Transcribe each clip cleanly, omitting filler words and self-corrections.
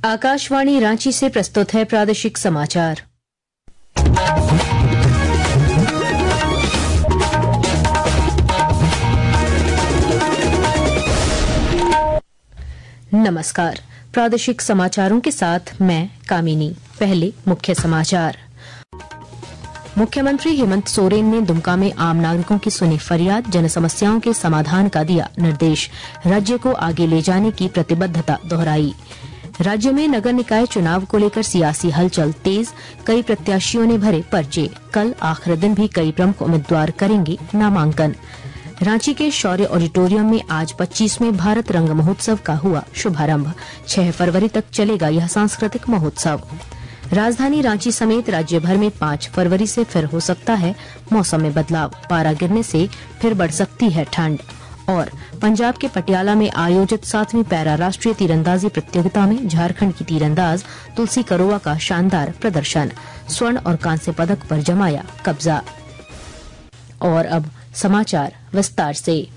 आकाशवाणी रांची से प्रस्तुत है प्रादेशिक समाचार। नमस्कार, प्रादेशिक समाचारों के साथ मैं कामिनी। पहले मुख्य समाचार। मुख्यमंत्री हेमंत सोरेन ने दुमका में आम नागरिकों की सुनी फरियाद, जन समस्याओं के समाधान का दिया निर्देश। राज्य को आगे ले जाने की प्रतिबद्धता दोहराई। राज्य में नगर निकाय चुनाव को लेकर सियासी हलचल तेज, कई प्रत्याशियों ने भरे पर्चे। कल आखिरी दिन भी कई प्रमुख उम्मीदवार करेंगे नामांकन। रांची के शौर्य ऑडिटोरियम में आज 25वें भारत रंग महोत्सव का हुआ शुभारंभ। 6 फरवरी तक चलेगा यह सांस्कृतिक महोत्सव। राजधानी रांची समेत राज्य भर में 5 फरवरी से फिर हो सकता है मौसम में बदलाव। पारा गिरने से फिर बढ़ सकती है ठंड। और पंजाब के पटियाला में आयोजित 7वीं पैरा राष्ट्रीय तीरंदाजी प्रतियोगिता में झारखंड की तीरंदाज तुलसी करोआ का शानदार प्रदर्शन। स्वर्ण और कांस्य पदक पर जमाया कब्जा। और अब समाचार विस्तार से।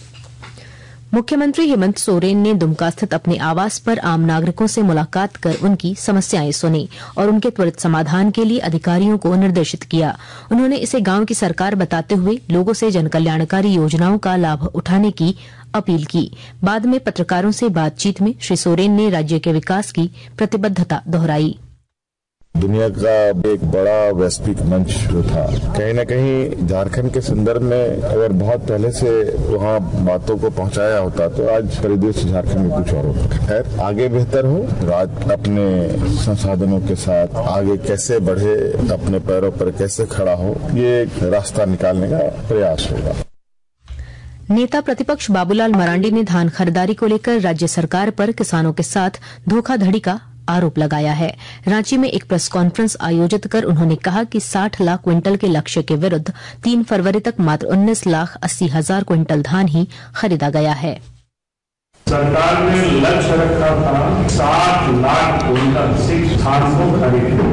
मुख्यमंत्री हेमंत सोरेन ने दुमका स्थित अपने आवास पर आम नागरिकों से मुलाकात कर उनकी समस्याएं सुनी और उनके त्वरित समाधान के लिए अधिकारियों को निर्देशित किया। उन्होंने इसे गांव की सरकार बताते हुए लोगों से जनकल्याणकारी योजनाओं का लाभ उठाने की अपील की। बाद में पत्रकारों से बातचीत में श्री सोरेन ने राज्य के विकास की प्रतिबद्धता दोहराई। दुनिया का एक बड़ा वैश्विक मंच जो था, कहीं न कहीं झारखंड के संदर्भ में अगर बहुत पहले से वहाँ बातों को पहुँचाया होता तो आज परिदृश्य झारखंड में कुछ और होता। खैर, आगे बेहतर हो, राज्य अपने संसाधनों के साथ आगे कैसे बढ़े, अपने पैरों पर कैसे खड़ा हो, ये एक रास्ता निकालने का प्रयास होगा। नेता प्रतिपक्ष बाबूलाल मरांडी ने धान खरीदारी को लेकर राज्य सरकार पर किसानों के साथ धोखाधड़ी का आरोप लगाया है। रांची में एक प्रेस कॉन्फ्रेंस आयोजित कर उन्होंने कहा कि 60 लाख क्विंटल के लक्ष्य के विरुद्ध 3 फरवरी तक मात्र 19,80,000 क्विंटल धान ही खरीदा गया है। सरकार ने लक्ष्य रखा था 60 लाख क्विंटल धान को खरीदना।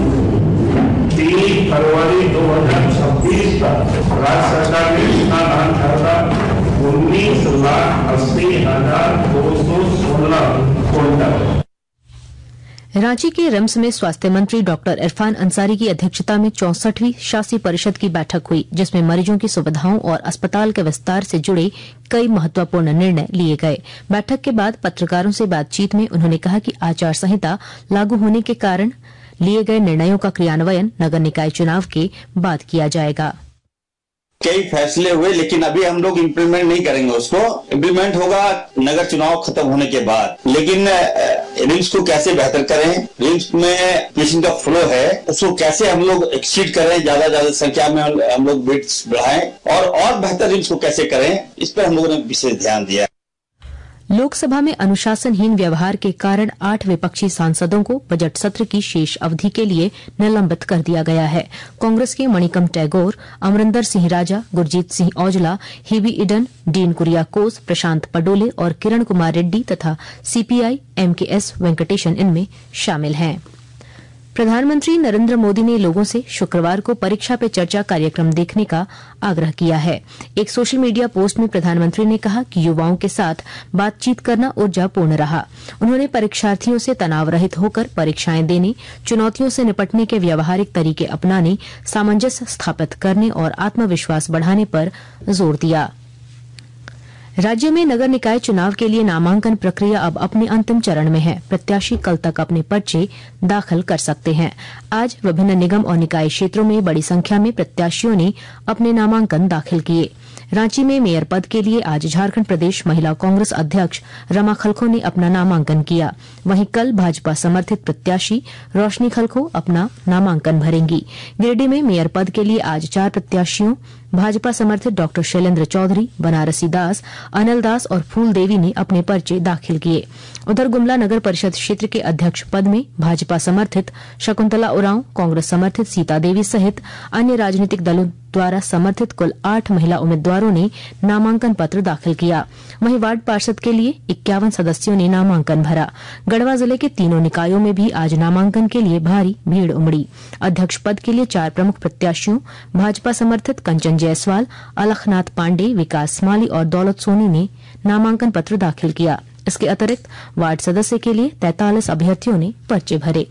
3 फरवरी 2026 तक राज्य सरकार ने कितना धान खरीदा? 19,80,216 क्विंटल। रांची के रिम्स में स्वास्थ्य मंत्री डॉक्टर इरफान अंसारी की अध्यक्षता में 64वीं शासी परिषद की बैठक हुई, जिसमें मरीजों की सुविधाओं और अस्पताल के विस्तार से जुड़े कई महत्वपूर्ण निर्णय लिए गए। बैठक के बाद पत्रकारों से बातचीत में उन्होंने कहा कि आचार संहिता लागू होने के कारण लिए गए निर्णयों का क्रियान्वयन नगर निकाय चुनाव के बाद किया जाएगा। कई फैसले हुए, लेकिन अभी हम लोग इम्प्लीमेंट नहीं करेंगे। उसको इम्प्लीमेंट होगा नगर चुनाव खत्म होने के बाद। लेकिन रिम्स को कैसे बेहतर करें, रिम्स में पेशेंट का फ्लो है उसको कैसे हम लोग एक्सीड करें, ज्यादा संख्या में हम लोग बेड्स बढ़ाएं और बेहतर रिम्स को कैसे करें, इस पर हम लोगों ने विशेष ध्यान दिया। लोकसभा में अनुशासनहीन व्यवहार के कारण 8 विपक्षी सांसदों को बजट सत्र की शेष अवधि के लिए निलंबित कर दिया गया है। कांग्रेस के मणिकम टैगोर, अमरिंदर सिंह राजा, गुरजीत सिंह औजला, हेबी इडन, डीन कुरियाकोस, प्रशांत पडोले और किरण कुमार रेड्डी तथा सीपीआई एमकेएस वेंकटेशन इनमें शामिल हैं। प्रधानमंत्री नरेंद्र मोदी ने लोगों से शुक्रवार को परीक्षा पे चर्चा कार्यक्रम देखने का आग्रह किया है। एक सोशल मीडिया पोस्ट में प्रधानमंत्री ने कहा कि युवाओं के साथ बातचीत करना ऊर्जापूर्ण रहा। उन्होंने परीक्षार्थियों से तनाव रहित होकर परीक्षाएं देने, चुनौतियों से निपटने के व्यावहारिक तरीके अपनाने, सामंजस्य स्थापित करने और आत्मविश्वास बढ़ाने पर जोर दिया। राज्य में नगर निकाय चुनाव के लिए नामांकन प्रक्रिया अब अपने अंतिम चरण में है। प्रत्याशी कल तक अपने पर्चे दाखिल कर सकते हैं। आज विभिन्न निगम और निकाय क्षेत्रों में बड़ी संख्या में प्रत्याशियों ने अपने नामांकन दाखिल किए। रांची में मेयर पद के लिए आज झारखंड प्रदेश महिला कांग्रेस अध्यक्ष रमा खलखो ने अपना नामांकन किया। वहीं कल भाजपा समर्थित प्रत्याशी रोशनी खलखो अपना नामांकन भरेंगी। गिरिडीह में मेयर पद के लिए आज 4 प्रत्याशियों भाजपा समर्थित डॉक्टर शैलेंद्र चौधरी, बनारसी दास, अनिल दास और फूल देवी ने अपने पर्चे दाखिल किए। उधर गुमला नगर परिषद क्षेत्र के अध्यक्ष पद में भाजपा समर्थित शकुंतला उरांव, कांग्रेस समर्थित सीता देवी सहित अन्य राजनीतिक दलों द्वारा समर्थित कुल 8 महिला उम्मीदवारों ने नामांकन पत्र दाखिल किया। वहीं वार्ड पार्षद के लिए 51 सदस्यों ने नामांकन भरा। गढ़वा जिले के तीनों निकायों में भी आज नामांकन के लिए भारी भीड़ उमड़ी। अध्यक्ष पद के लिए 4 प्रमुख प्रत्याशियों भाजपा समर्थित कंचन जायसवाल, अलखनाथ पांडे, विकास माली और दौलत सोनी ने नामांकन पत्र दाखिल किया। इसके अतिरिक्त वार्ड सदस्य के लिए 43 अभ्यर्थियों ने पर्चे भरे।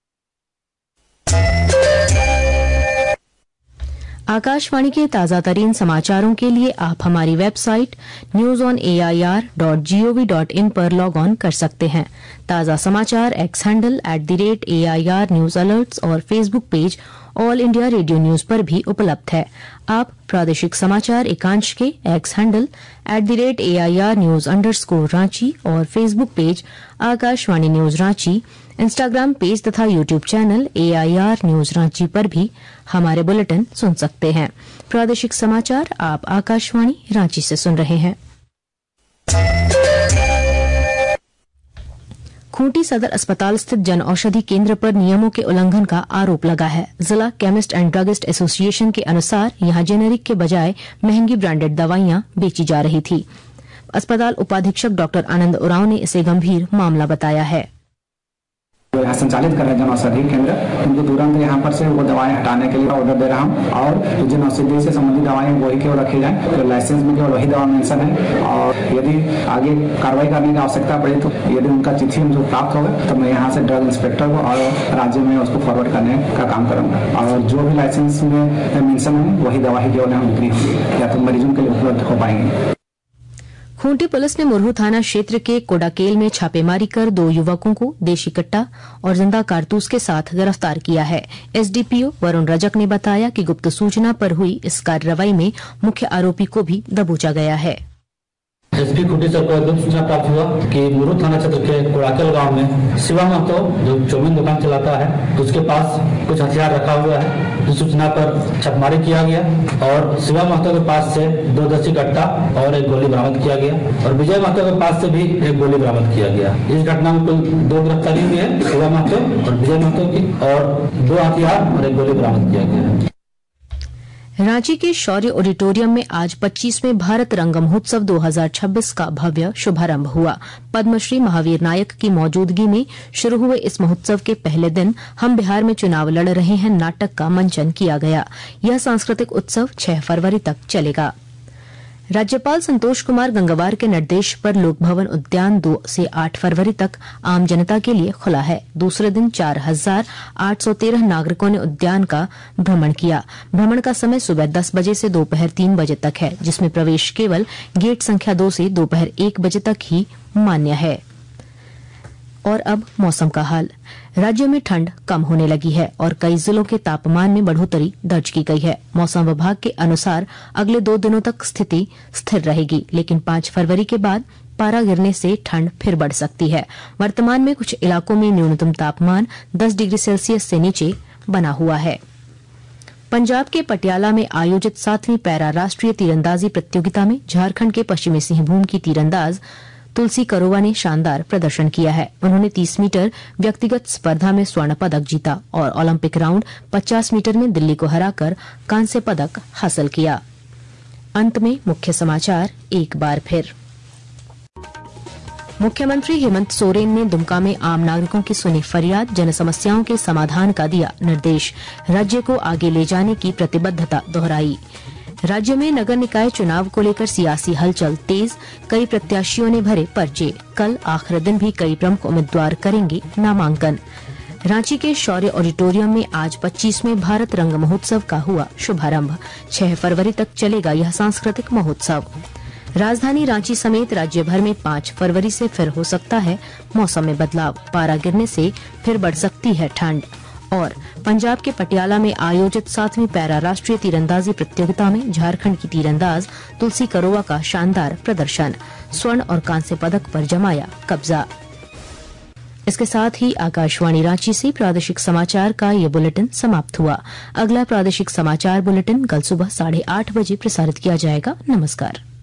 आकाशवाणी के ताजा तरीन समाचारों के लिए आप हमारी वेबसाइट newsonair.gov.in पर लॉग ऑन कर सकते हैं। ताजा समाचार X handle @AIR news alerts और Facebook page All India Radio news पर भी उपलब्ध है। आप प्रादेशिक समाचार एकांश के X handle @AIR news _Ranchi और Facebook page Akashvani news Ranchi, Instagram page तथा YouTube channel AIR news Ranchi पर भी हमारे बुलेटिन सुन सकते हैं। प्रादेशिक समाचार आप आकाशवाणी रांची से सुन रहे हैं। खूंटी सदर अस्पताल स्थित जन औषधि केंद्र पर नियमों के उल्लंघन का आरोप लगा है। जिला केमिस्ट एंड ड्रगिस्ट एसोसिएशन के अनुसार यहां जेनेरिक के बजाय महंगी ब्रांडेड दवाइयां बेची जा रही थी। अस्पताल उपाधीक्षक डॉक्टर आनंद उरांव ने इसे गंभीर मामला बताया है। जो यहाँ संचालित कर रहे हैं जन औषधि केंद्र, उनको तुरंत यहाँ पर से वो दवाएं हटाने के लिए ऑर्डर दे रहा हूँ और जन औषधि से संबंधित दवाएं वही केवल रखी जाए, तो लाइसेंस में केवल वही दवा मेंशन है। और यदि आगे कार्रवाई करने की आवश्यकता पड़े तो यदि उनका चिट्ठी मुझे प्राप्त होगा तो मैं यहाँ से ड्रग इंस्पेक्टर को और राज्य में उसको फॉरवर्ड करने का काम करूंगा और जो भी लाइसेंस में मेंशन है वही दवा ही केवल यहाँ बिक्री होगी या तो मरीजों के लिए उपलब्ध हो पाएंगे। खूंटी पुलिस ने मुरहू थाना क्षेत्र के कोडाकेल में छापेमारी कर 2 युवकों को देशी कट्टा और जिंदा कारतूस के साथ गिरफ्तार किया है। एसडीपीओ वरुण रजक ने बताया कि गुप्त सूचना पर हुई इस कार्रवाई में मुख्य आरोपी को भी दबोचा गया है। एसपी खूंटी सर को एकदम सूचना प्राप्त हुआ कि मुरहू थाना क्षेत्र के कोडाकेल गांव में शिवा महतो जो चौमिन दुकान चलाता है, तो उसके पास कुछ हथियार रखा हुआ है। इस सूचना पर छापेमारी किया गया और शिवा महतो के पास से 2 देशी कट्टा और 1 गोली बरामद किया गया और विजय महतो के पास से भी 1 गोली बरामद किया गया। इस घटना में कुल 2 गिरफ्तारी हुई है, शिवा महतो और विजय महतो की, और 2 हथियार और 1 गोली बरामद किया गया है। रांची के शौर्य ऑडिटोरियम में आज 25वें भारत रंग महोत्सव 2026 का भव्य शुभारंभ हुआ। पद्मश्री महावीर नायक की मौजूदगी में शुरू हुए इस महोत्सव के पहले दिन हम बिहार में चुनाव लड़ रहे हैं नाटक का मंचन किया गया। यह सांस्कृतिक उत्सव 6 फरवरी तक चलेगा। राज्यपाल संतोष कुमार गंगवार के निर्देश पर लोक भवन उद्यान 2 से 8 फरवरी तक आम जनता के लिए खुला है। दूसरे दिन 4,813 नागरिकों ने उद्यान का भ्रमण किया। भ्रमण का समय सुबह 10 बजे से दोपहर 3 बजे तक है, जिसमें प्रवेश केवल गेट संख्या 2 से दोपहर 1 बजे तक ही मान्य है। और अब मौसम का हाल। राज्य में ठंड कम होने लगी है और कई जिलों के तापमान में बढ़ोतरी दर्ज की गई है। मौसम विभाग के अनुसार अगले 2 दिनों तक स्थिति स्थिर रहेगी, लेकिन 5 फरवरी के बाद पारा गिरने से ठंड फिर बढ़ सकती है। वर्तमान में कुछ इलाकों में न्यूनतम तापमान 10 डिग्री सेल्सियस से नीचे बना हुआ है। पंजाब के पटियाला में आयोजित 7वीं पैरा राष्ट्रीय तीरंदाजी प्रतियोगिता में झारखंड के पश्चिमी सिंहभूम की तीरंदाज तुलसी करोवा ने शानदार प्रदर्शन किया है। उन्होंने 30 मीटर व्यक्तिगत स्पर्धा में स्वर्ण पदक जीता और ओलंपिक राउंड 50 मीटर में दिल्ली को हराकर कांस्य पदक हासिल किया। अंत में मुख्य समाचार एक बार फिर। मुख्यमंत्री हेमंत सोरेन ने दुमका में आम नागरिकों की सुनी फरियाद, जन समस्याओं के समाधान का दिया निर्देश। राज्य को आगे ले जाने की प्रतिबद्धता दोहराई। राज्य में नगर निकाय चुनाव को लेकर सियासी हलचल तेज, कई प्रत्याशियों ने भरे पर्चे। कल आखिरी दिन भी कई प्रमुख उम्मीदवार करेंगे नामांकन। रांची के शौर्य ऑडिटोरियम में आज 25वें भारत रंग महोत्सव का हुआ शुभारंभ। 6 फरवरी तक चलेगा यह सांस्कृतिक महोत्सव। राजधानी रांची समेत राज्य भर में 5 फरवरी से फिर हो सकता है मौसम में बदलाव, पारा गिरने से फिर बढ़ सकती है ठंड। और पंजाब के पटियाला में आयोजित 7वीं पैरा राष्ट्रीय तीरंदाजी प्रतियोगिता में झारखंड की तीरंदाज तुलसी करोवा का शानदार प्रदर्शन, स्वर्ण और कांस्य पदक पर जमाया कब्जा। इसके साथ ही आकाशवाणी रांची से प्रादेशिक समाचार का ये बुलेटिन समाप्त हुआ। अगला प्रादेशिक समाचार बुलेटिन कल सुबह 8:30 बजे प्रसारित किया जाएगा। नमस्कार।